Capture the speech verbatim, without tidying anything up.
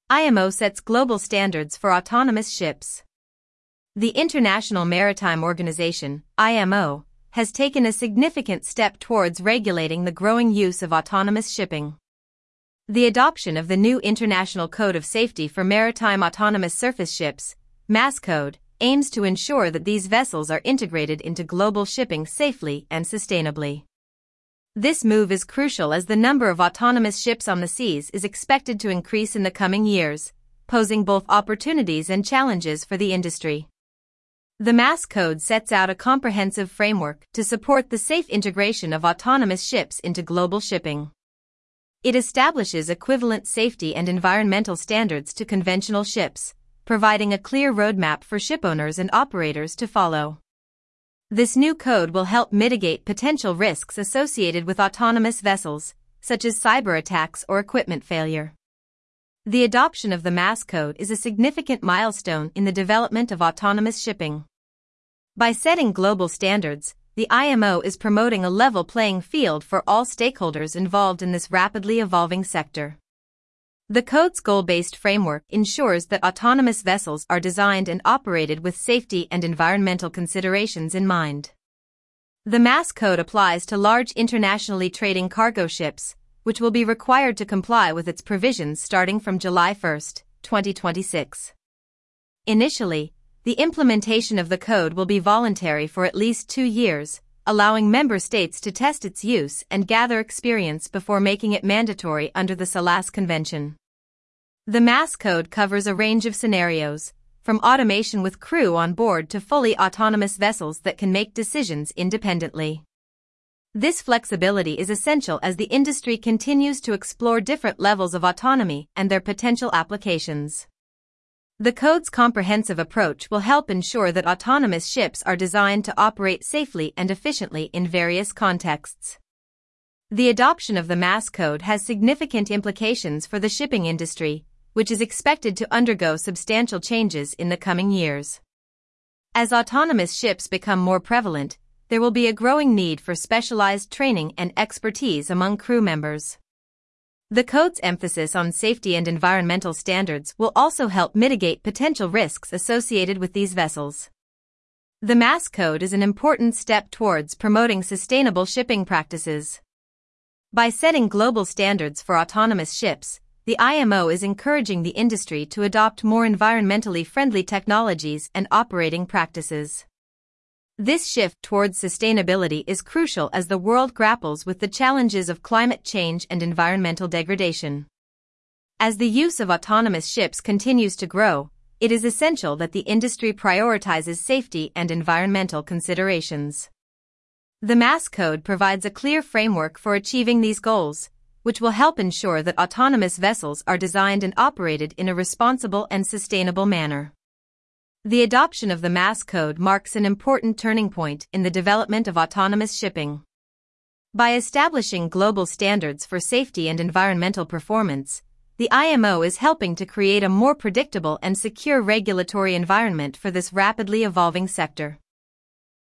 I M O sets global standards for autonomous ships. The International Maritime Organization, I M O, has taken a significant step towards regulating the growing use of autonomous shipping. The adoption of the new International Code of Safety for Maritime Autonomous Surface Ships, MASS Code, aims to ensure that these vessels are integrated into global shipping safely and sustainably. This move is crucial as the number of autonomous ships on the seas is expected to increase in the coming years, posing both opportunities and challenges for the industry. The MASS Code sets out a comprehensive framework to support the safe integration of autonomous ships into global shipping. It establishes equivalent safety and environmental standards to conventional ships, providing a clear roadmap for shipowners and operators to follow. This new code will help mitigate potential risks associated with autonomous vessels, such as cyber attacks or equipment failure. The adoption of the MASS Code is a significant milestone in the development of autonomous shipping. By setting global standards, the I M O is promoting a level playing field for all stakeholders involved in this rapidly evolving sector. The code's goal-based framework ensures that autonomous vessels are designed and operated with safety and environmental considerations in mind. The MASS Code applies to large internationally trading cargo ships, which will be required to comply with its provisions starting from July first, twenty twenty-six. Initially, the implementation of the code will be voluntary for at least two years, allowing member states to test its use and gather experience before making it mandatory under the SALAS Convention. The MASS Code covers a range of scenarios, from automation with crew on board to fully autonomous vessels that can make decisions independently. This flexibility is essential as the industry continues to explore different levels of autonomy and their potential applications. The code's comprehensive approach will help ensure that autonomous ships are designed to operate safely and efficiently in various contexts. The adoption of the MASS Code has significant implications for the shipping industry, which is expected to undergo substantial changes in the coming years. As autonomous ships become more prevalent, there will be a growing need for specialized training and expertise among crew members. The code's emphasis on safety and environmental standards will also help mitigate potential risks associated with these vessels. The MASS Code is an important step towards promoting sustainable shipping practices. By setting global standards for autonomous ships, the I M O is encouraging the industry to adopt more environmentally friendly technologies and operating practices. This shift towards sustainability is crucial as the world grapples with the challenges of climate change and environmental degradation. As the use of autonomous ships continues to grow, it is essential that the industry prioritizes safety and environmental considerations. The MASS Code provides a clear framework for achieving these goals, which will help ensure that autonomous vessels are designed and operated in a responsible and sustainable manner. The adoption of the MASS Code marks an important turning point in the development of autonomous shipping. By establishing global standards for safety and environmental performance, the I M O is helping to create a more predictable and secure regulatory environment for this rapidly evolving sector.